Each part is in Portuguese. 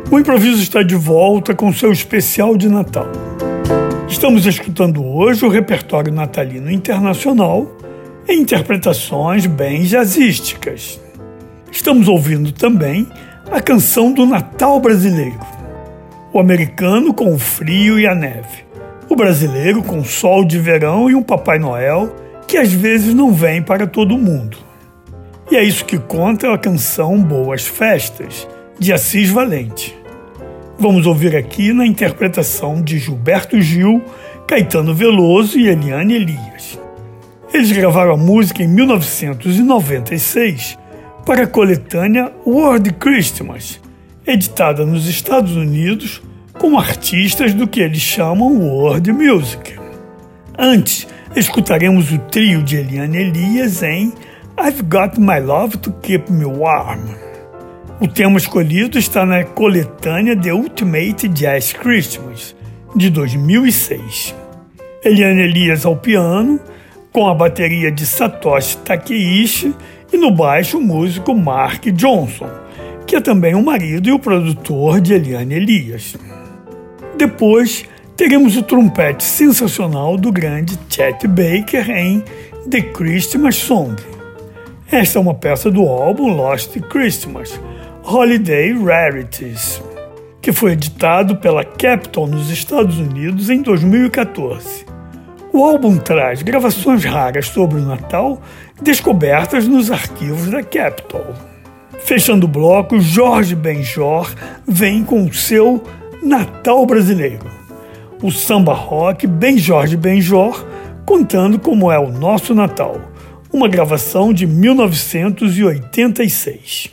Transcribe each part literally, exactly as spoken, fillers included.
O Improviso está de volta com seu especial de Natal. Estamos escutando hoje o repertório natalino internacional em interpretações bem jazzísticas. Estamos ouvindo também a canção do Natal brasileiro. O americano com o frio e a neve. O brasileiro com o sol de verão e um Papai Noel que às vezes não vem para todo mundo. E é isso que conta a canção Boas Festas, de Assis Valente. Vamos ouvir aqui na interpretação de Gilberto Gil, Caetano Veloso e Eliane Elias. Eles gravaram a música em mil novecentos e noventa e seis para a coletânea World Christmas, editada nos Estados Unidos com artistas do que eles chamam World Music. Antes, escutaremos o trio de Eliane Elias em I've Got My Love to Keep Me Warm. O tema escolhido está na coletânea The Ultimate Jazz Christmas, de dois mil e seis. Eliane Elias ao piano, com a bateria de Satoshi Takeishi e no baixo o músico Mark Johnson, que é também o marido e o produtor de Eliane Elias. Depois, teremos o trompete sensacional do grande Chet Baker em The Christmas Song. Esta é uma peça do álbum Lost Christmas, Holiday Rarities, que foi editado pela Capitol nos Estados Unidos em dois mil e quatorze. O álbum traz gravações raras sobre o Natal descobertas nos arquivos da Capitol. Fechando o bloco, Jorge Benjor vem com o seu Natal Brasileiro. O samba rock Bem Jorge Benjor, contando como é o nosso Natal. Uma gravação de mil novecentos e oitenta e seis.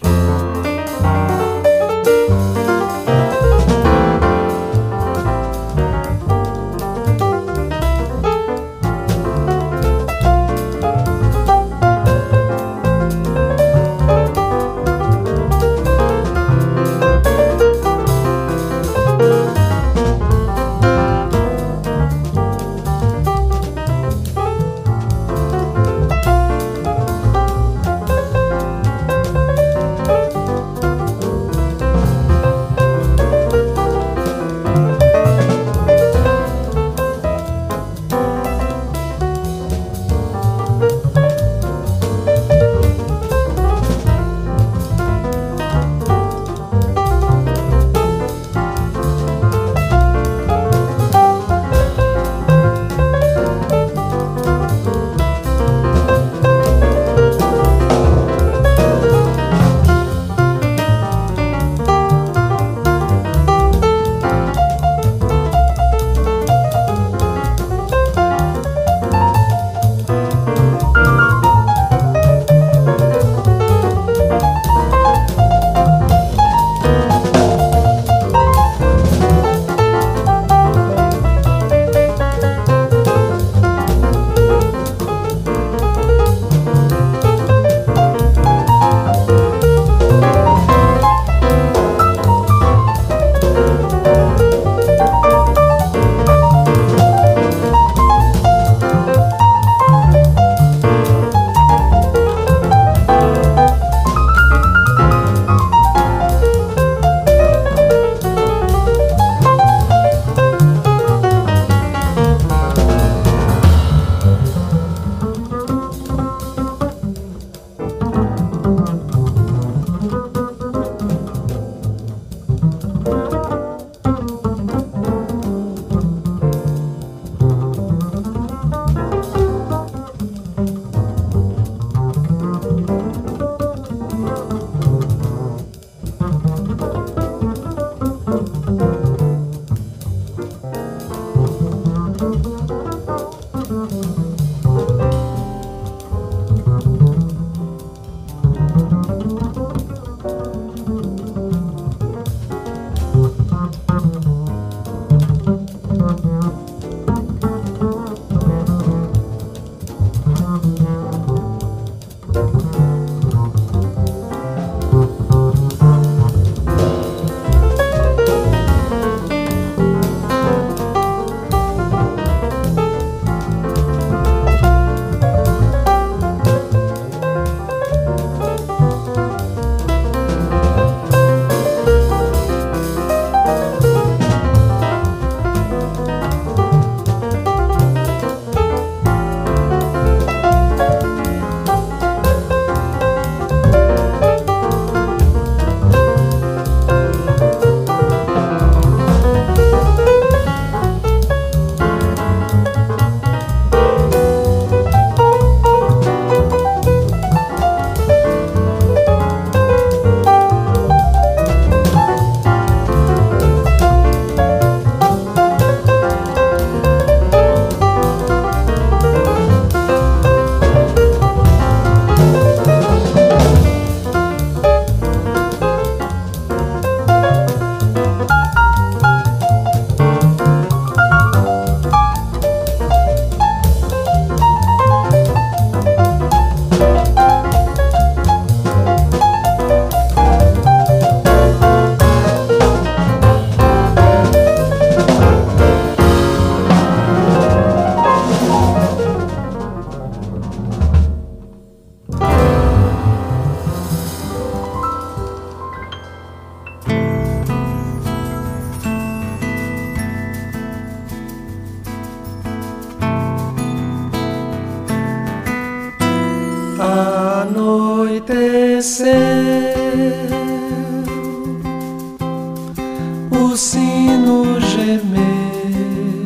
o sino gemeu,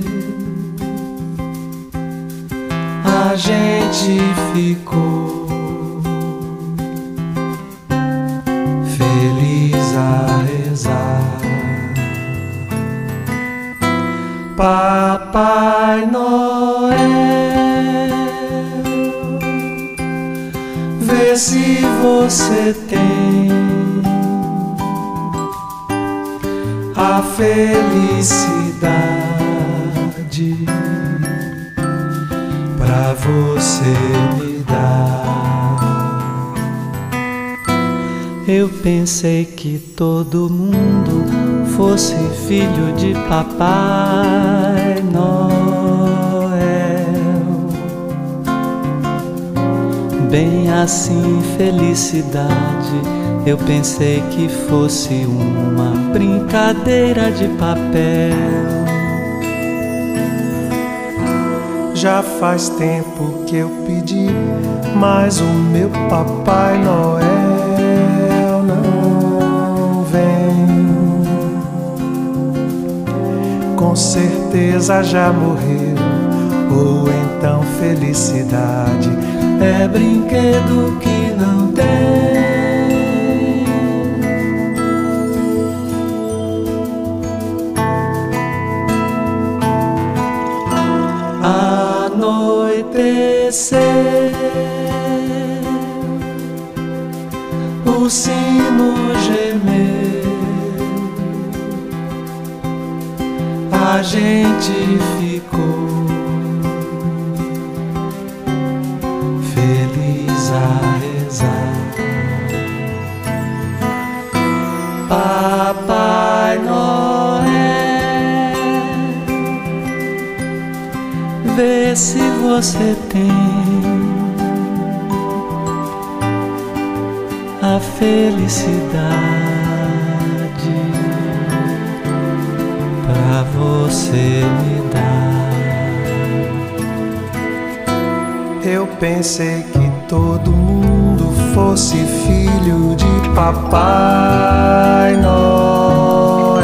a gente ficou feliz a rezar. Papai Noel, vê se você tem a felicidade pra você me dar. Eu pensei que todo mundo fosse filho de Papai Noel. Bem assim, felicidade, eu pensei que fosse uma brincadeira de papel. Já faz tempo que eu pedi, mas o meu Papai Noel não vem. Com certeza já morreu, ou então felicidade é brinquedo que não tem. Anoiteceu, o sino gemeu, a gente ficou feliz a rezar. Papai Noel, vê se você tem a felicidade pra você me dar. Eu pensei que todo mundo fosse filho de Papai Noel.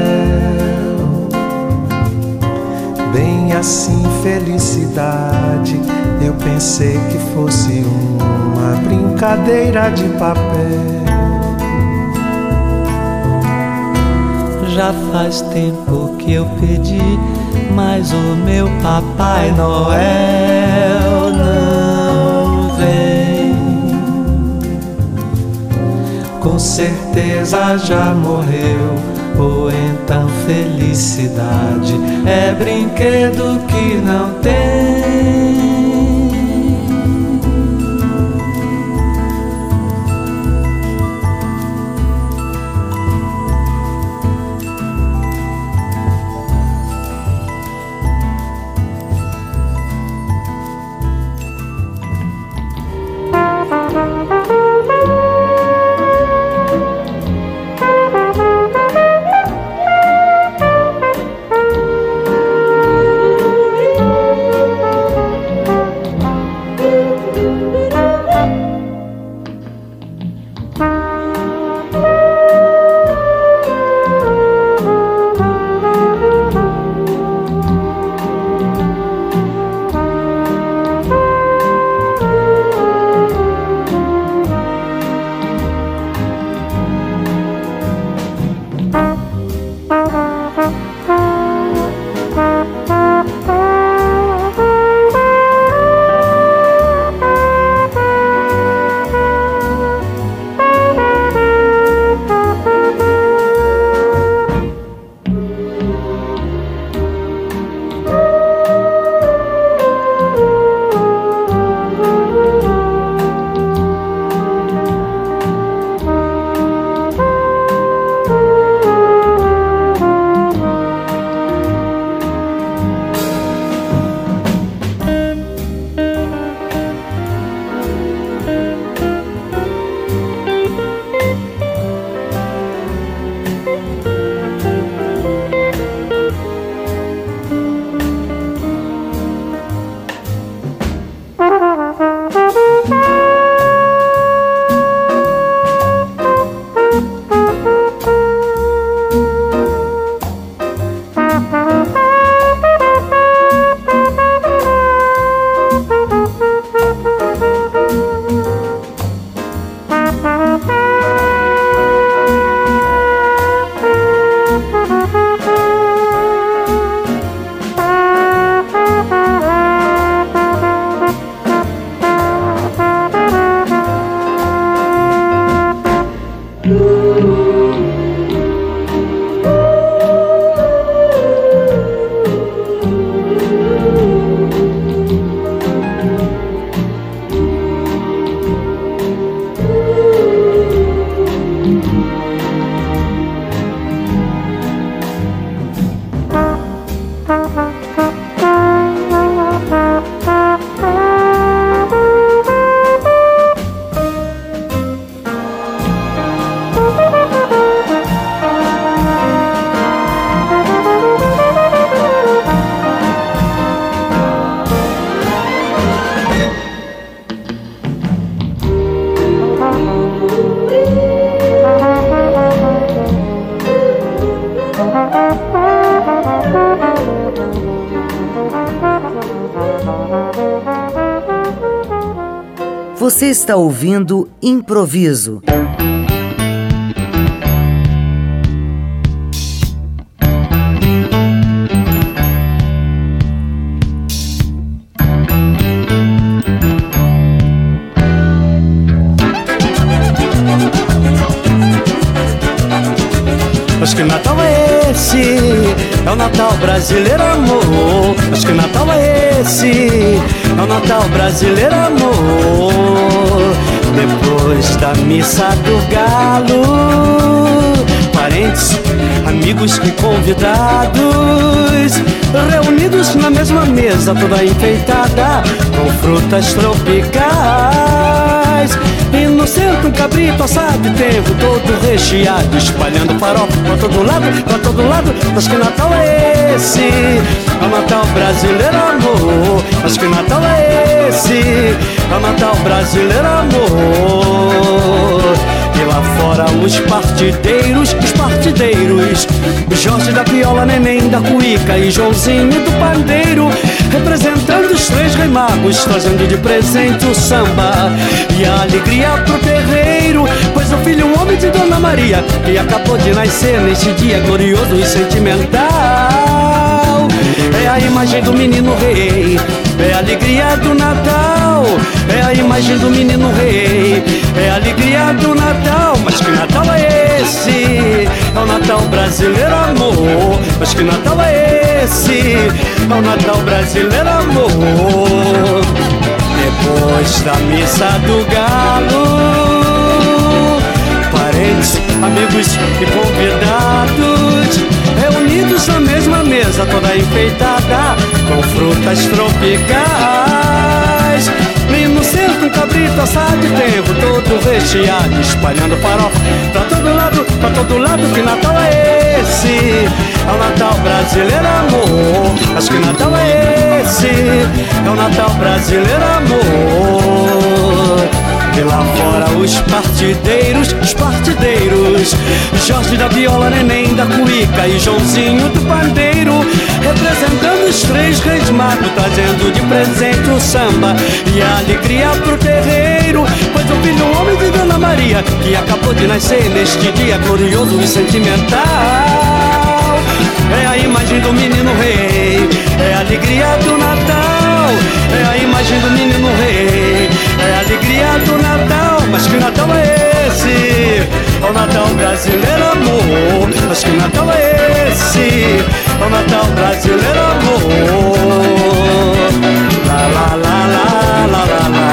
Bem assim, felicidade, eu pensei que fosse uma brincadeira de papel. Já faz tempo que eu pedi, mas o meu Papai Noel não vem. Com certeza já morreu, ou então felicidade é brinquedo que não tem. Você está ouvindo Improviso. Mas que Natal é esse? É o Natal brasileiro, amor. Mas que Natal é esse? É o Natal brasileiro, amor. Depois da missa do galo, parentes, amigos e convidados reunidos na mesma mesa, toda enfeitada com frutas tropicais. E no centro um cabrito assado e tempo todo recheado, espalhando farofa pra todo lado, pra todo lado. Mas que Natal é esse? É o Natal brasileiro, amor. Mas que Natal é esse? É o Natal brasileiro, amor. E lá fora os partideiros, os partideiros, Jorge da viola, Neném da cuíca e Joãozinho do pandeiro, representando os três reis magos, trazendo de presente o samba e a alegria pro terreiro. Pois o filho, um homem de Dona Maria, que acabou de nascer neste dia glorioso e sentimental. É a imagem do menino rei, é a alegria do Natal. É a imagem do menino rei, é a alegria do Natal. Mas que Natal é esse? É o Natal brasileiro, amor. Mas que Natal é esse? É o Natal brasileiro, amor. Depois da missa do galo, parentes, amigos e convidados reunidos na mesma mesa, toda enfeitada com frutas tropicais. E no centro um cabrito assado de tempo todo recheado, espalhando farofa pra todo lado, pra todo lado. Que Natal é esse? É o Natal brasileiro, amor. Acho que Natal é esse? É o Natal brasileiro, amor. E lá fora os partideiros, os partideiros, Jorge da viola, Neném da cuíca e Joãozinho do pandeiro, representando os três reis magos, trazendo de presente o samba e a alegria pro terreiro. Pois o filho, um homem de Dona Maria, que acabou de nascer neste dia glorioso e sentimental. É a imagem do menino rei, é a alegria do Natal. É a imagem do menino rei, é a alegria do Natal. Mas que Natal é esse? É o Natal brasileiro, amor. Mas que Natal é esse? É o Natal brasileiro, amor. La la la la la la la.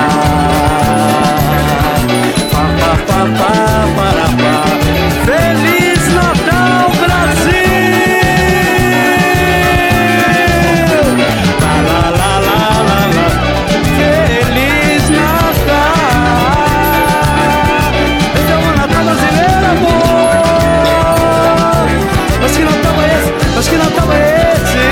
Pa pa pa pa para pa. Feliz Natal, Brasil! Mas que Natal é esse?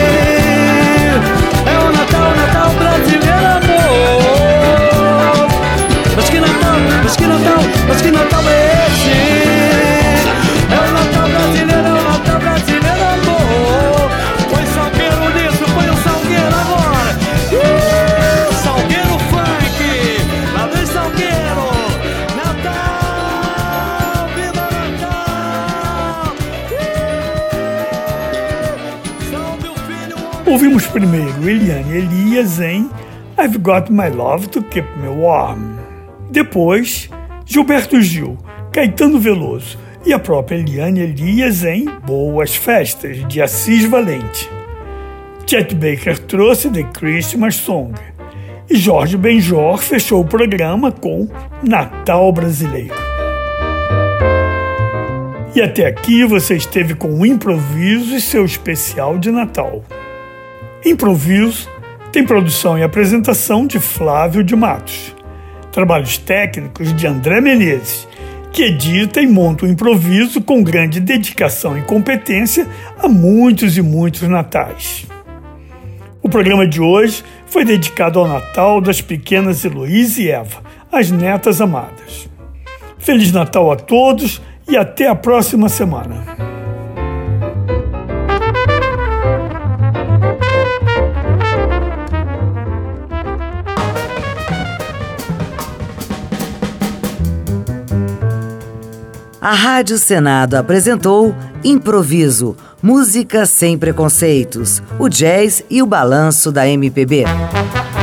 É o Natal, Natal brasileiro, amor. Mas que Natal, mas que Natal, mas que Natal é esse? É o Natal brasileiro, é o Natal brasileiro, amor. Põe salgueiro nisso, põe o salgueiro agora. Uh, salgueiro funk, lá vem salgueiro. Natal, viva Natal. Ouvimos primeiro Eliane Elias em I've Got My Love to Keep Me Warm. Depois, Gilberto Gil, Caetano Veloso e a própria Eliane Elias em Boas Festas, de Assis Valente. Chet Baker trouxe The Christmas Song e Jorge Benjor fechou o programa com Natal Brasileiro. E até aqui você esteve com o Improviso e seu especial de Natal. Improviso tem produção e apresentação de Flávio de Matos. Trabalhos técnicos de André Menezes, que edita e monta o improviso com grande dedicação e competência há muitos e muitos natais. O programa de hoje foi dedicado ao Natal das pequenas Heloísa e Eva, as netas amadas. Feliz Natal a todos e até a próxima semana. A Rádio Senado apresentou Improviso, música sem preconceitos, o jazz e o balanço da M P B.